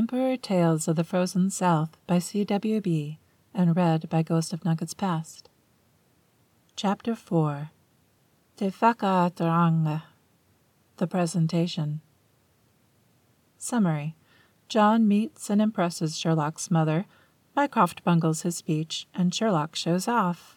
Emperor Tales of the Frozen South by C.W.B. and read by Ghost of Nuggets Past. Chapter 4 Te Whakaaturanga. The Presentation. Summary. John meets and impresses Sherlock's mother, Mycroft bungles his speech, and Sherlock shows off.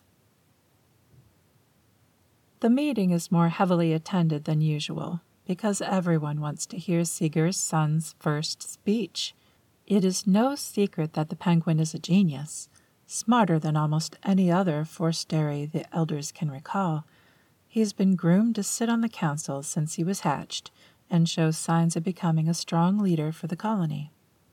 The meeting is more heavily attended than usual, because everyone wants to hear Seeger's son's first speech. It is no secret that the penguin is a genius, smarter than almost any other forestieri the elders can recall. He's been groomed to sit on the council since he was hatched, and shows signs of becoming a strong leader for the colony.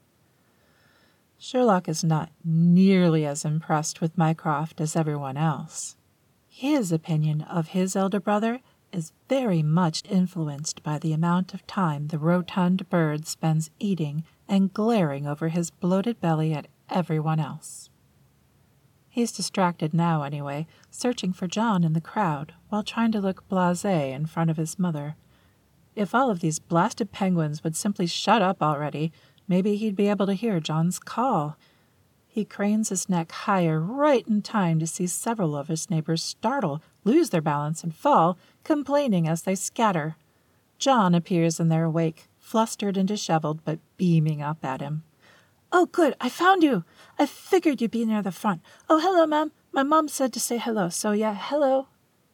Sherlock is not nearly as impressed with Mycroft as everyone else. His opinion of his elder brother is very much influenced by the amount of time the rotund bird spends eating and glaring over his bloated belly at everyone else. He's distracted now, anyway, searching for John in the crowd while trying to look blasé in front of his mother. If all of these blasted penguins would simply shut up already, maybe he'd be able to hear John's call. He cranes his neck higher right in time to see several of his neighbors startle, lose their balance, and fall, complaining as they scatter. John appears in their wake, flustered and disheveled, but beaming up at him. "Oh, good, I found you. I figured you'd be near the front. Oh, hello, Mom. My mom said to say hello, so yeah, hello."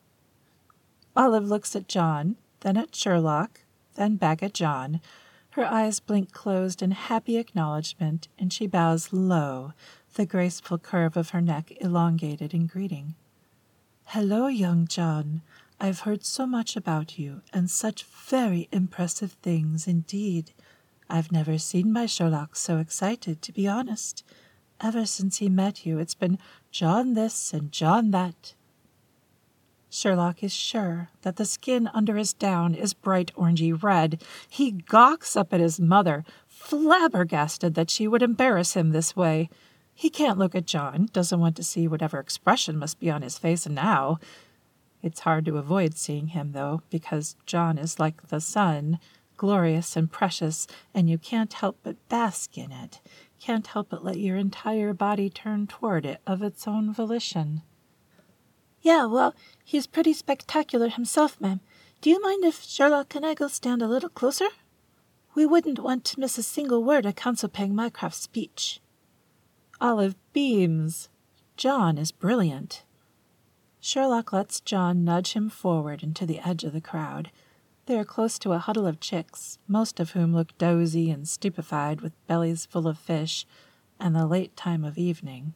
Olive looks at John, then at Sherlock, then back at John. Her eyes blink closed in happy acknowledgement, and she bows low, the graceful curve of her neck elongated in greeting. "Hello, young John. I've heard so much about you, and such very impressive things indeed. I've never seen my Sherlock so excited, to be honest. Ever since he met you, it's been John this and John that." Sherlock is sure that the skin under his down is bright orangey red. He gawks up at his mother, flabbergasted that she would embarrass him this way. He can't look at John, doesn't want to see whatever expression must be on his face now. It's hard to avoid seeing him, though, because John is like the sun, glorious and precious, and you can't help but bask in it, can't help but let your entire body turn toward it of its own volition. "Yeah, well, he's pretty spectacular himself, ma'am. Do you mind if Sherlock and I go stand a little closer? We wouldn't want to miss a single word of Council Peg Mycroft's speech." Olive beams. John is brilliant. Sherlock lets John nudge him forward into the edge of the crowd. They are close to a huddle of chicks, most of whom look dozy and stupefied with bellies full of fish, and the late time of evening.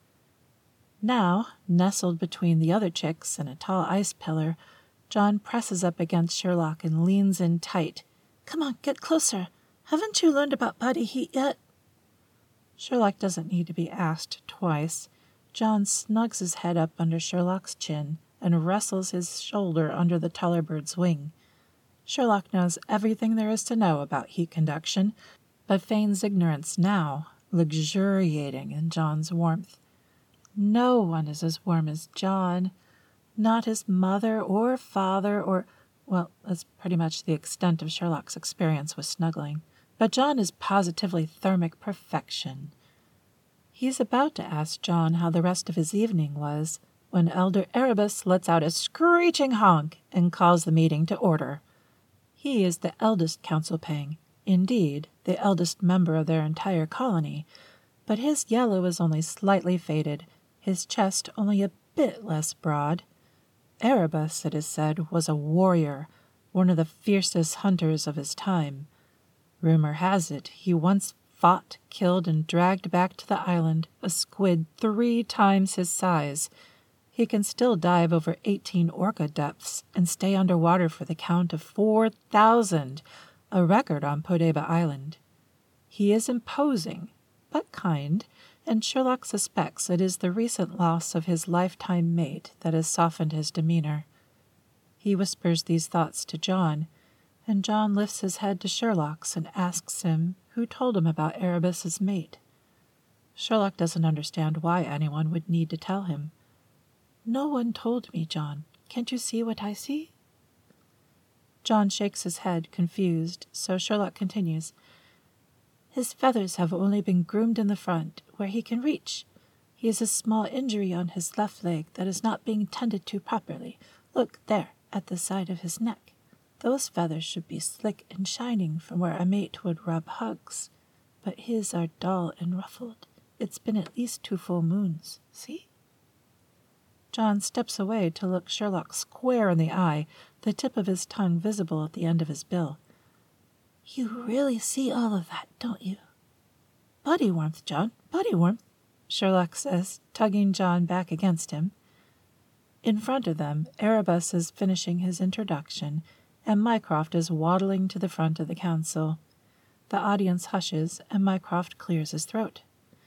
Now, nestled between the other chicks and a tall ice pillar, John presses up against Sherlock and leans in tight. "Come on, get closer. Haven't you learned about body heat yet?" Sherlock doesn't need to be asked twice. John snugs his head up under Sherlock's chin and wrestles his shoulder under the taller bird's wing. Sherlock knows everything there is to know about heat conduction, but feigns ignorance now, luxuriating in John's warmth. No one is as warm as John. Not his mother or father or... well, that's pretty much the extent of Sherlock's experience with snuggling. But John is positively thermic perfection. He's about to ask John how the rest of his evening was, when Elder Erebus lets out a screeching honk and calls the meeting to order. He is the eldest Council Peng, indeed, the eldest member of their entire colony, but his yellow is only slightly faded, his chest only a bit less broad. Erebus, it is said, was a warrior, one of the fiercest hunters of his time. Rumor has it he once fought, killed, and dragged back to the island a squid 3 times his size. He can still dive over 18 orca depths and stay underwater for the count of 4,000, a record on Podeba Island. He is imposing, but kind, and Sherlock suspects it is the recent loss of his lifetime mate that has softened his demeanor. He whispers these thoughts to John, and John lifts his head to Sherlock's and asks him who told him about Erebus's mate. Sherlock doesn't understand why anyone would need to tell him. "No one told me, John. Can't you see what I see?" John shakes his head, confused, so Sherlock continues. His feathers have only been groomed in the front, where he can reach. He has a small injury on his left leg that is not being tended to properly. Look, there, at the side of his neck. Those feathers should be slick and shining from where a mate would rub hugs. But his are dull and ruffled. It's been at least 2 full moons. See? John steps away to look Sherlock square in the eye, the tip of his tongue visible at the end of his bill. You really see all of that, don't you? Body warmth, John, body warmth, Sherlock says, tugging John back against him. In front of them, Erebus is finishing his introduction, and Mycroft is waddling to the front of the council. The audience hushes, and Mycroft clears his throat.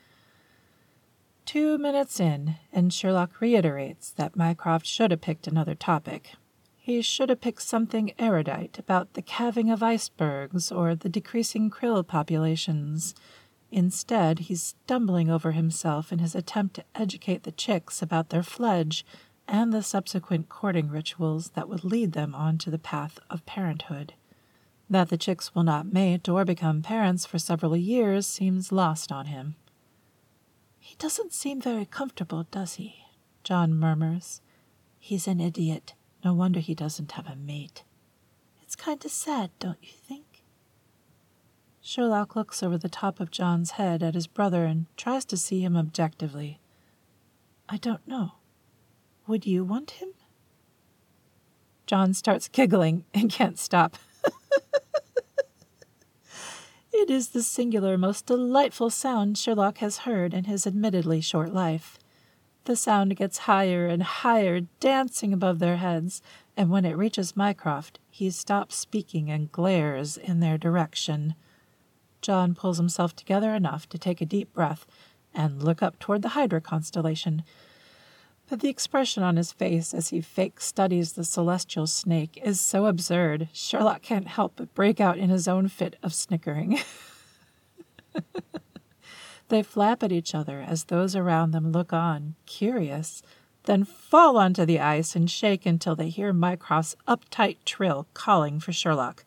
2 minutes in, and Sherlock reiterates that Mycroft should have picked another topic. He should have picked something erudite about the calving of icebergs or the decreasing krill populations. Instead, he's stumbling over himself in his attempt to educate the chicks about their fledge and the subsequent courting rituals that would lead them onto the path of parenthood. That the chicks will not mate or become parents for several years seems lost on him. He doesn't seem very comfortable, does he? John murmurs. He's an idiot. No wonder he doesn't have a mate. It's kind of sad, don't you think? Sherlock looks over the top of John's head at his brother and tries to see him objectively. I don't know. Would you want him? John starts giggling and can't stop. It is the singular, most delightful sound Sherlock has heard in his admittedly short life. The sound gets higher and higher, dancing above their heads, and when it reaches Mycroft, he stops speaking and glares in their direction. John pulls himself together enough to take a deep breath and look up toward the Hydra constellation. But the expression on his face as he fake studies the celestial snake is so absurd, Sherlock can't help but break out in his own fit of snickering. They flap at each other as those around them look on, curious, then fall onto the ice and shake until they hear Mycroft's uptight trill calling for Sherlock.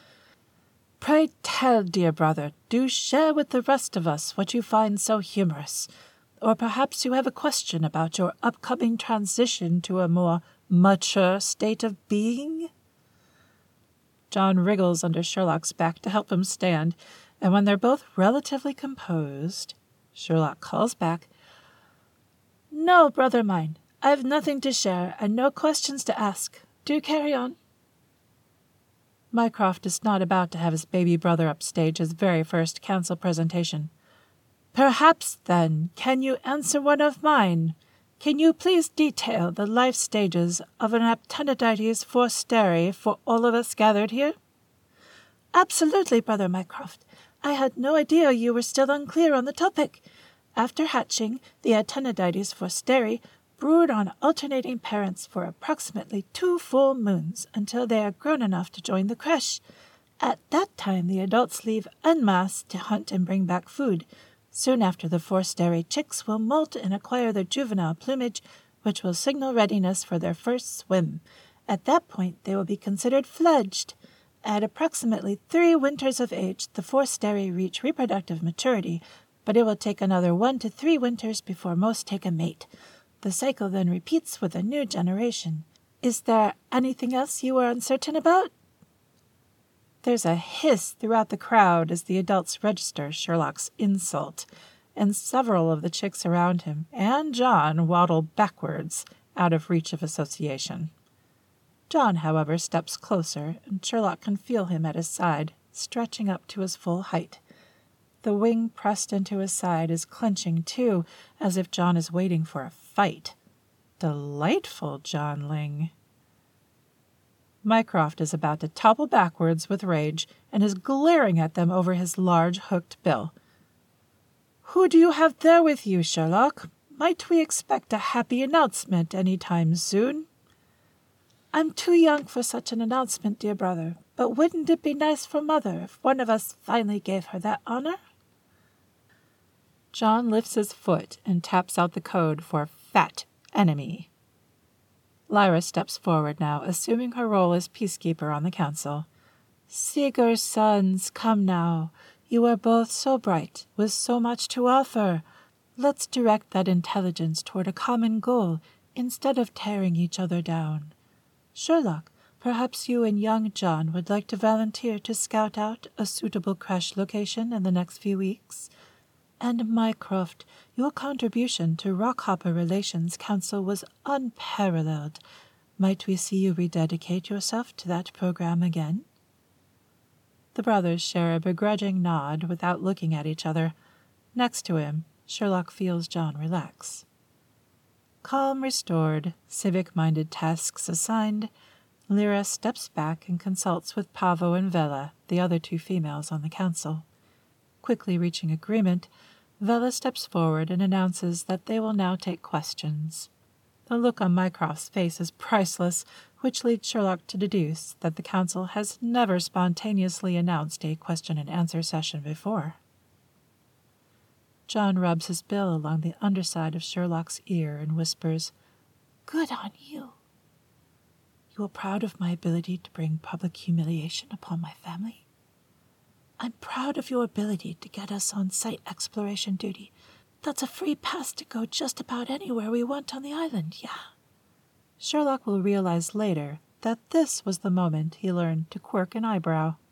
Pray tell, dear brother, do share with the rest of us what you find so humorous. Or perhaps you have a question about your upcoming transition to a more mature state of being? John wriggles under Sherlock's back to help him stand, and when they're both relatively composed, Sherlock calls back, No, brother mine, I've nothing to share and no questions to ask. Do carry on. Mycroft is not about to have his baby brother upstage his very first council presentation. Perhaps, then, can you answer one of mine? Can you please detail the life stages of an Aptenodytes forsteri for all of us gathered here? Absolutely, Brother Mycroft. I had no idea you were still unclear on the topic. After hatching, the Aptenodytes forsteri brood on alternating parents for approximately 2 full moons until they are grown enough to join the creche. At that time, the adults leave en masse to hunt and bring back food. Soon after, the forsteri chicks will molt and acquire their juvenile plumage, which will signal readiness for their first swim. At that point, they will be considered fledged. At approximately 3 winters of age, the forsteri reach reproductive maturity, but it will take another 1 to 3 winters before most take a mate. The cycle then repeats with a new generation. Is there anything else you are uncertain about? There's a hiss throughout the crowd as the adults register Sherlock's insult, and several of the chicks around him and John waddle backwards, out of reach of association. John, however, steps closer, and Sherlock can feel him at his side, stretching up to his full height. The wing pressed into his side is clenching, too, as if John is waiting for a fight. Delightful Johnling. Mycroft is about to topple backwards with rage and is glaring at them over his large hooked bill. Who do you have there with you, Sherlock? Might we expect a happy announcement any time soon? I'm too young for such an announcement, dear brother, but wouldn't it be nice for Mother if one of us finally gave her that honor? John lifts his foot and taps out the code for fat enemy. Lyra steps forward now, assuming her role as peacekeeper on the council. Seeger's sons, come now. You are both so bright, with so much to offer. Let's direct that intelligence toward a common goal instead of tearing each other down. Sherlock, perhaps you and young John would like to volunteer to scout out a suitable crash location in the next few weeks? And Mycroft, your contribution to Rockhopper Relations Council was unparalleled. Might we see you rededicate yourself to that program again?" The brothers share a begrudging nod without looking at each other. Next to him, Sherlock feels John relax. Calm restored, civic-minded tasks assigned, Lyra steps back and consults with Pavo and Vela, the other two females on the council. Quickly reaching agreement, Vela steps forward and announces that they will now take questions. The look on Mycroft's face is priceless, which leads Sherlock to deduce that the council has never spontaneously announced a question-and-answer session before. John rubs his bill along the underside of Sherlock's ear and whispers, "Good on you. You are proud of my ability to bring public humiliation upon my family? I'm proud of your ability to get us on site exploration duty. That's a free pass to go just about anywhere we want on the island, yeah?" Sherlock will realize later that this was the moment he learned to quirk an eyebrow.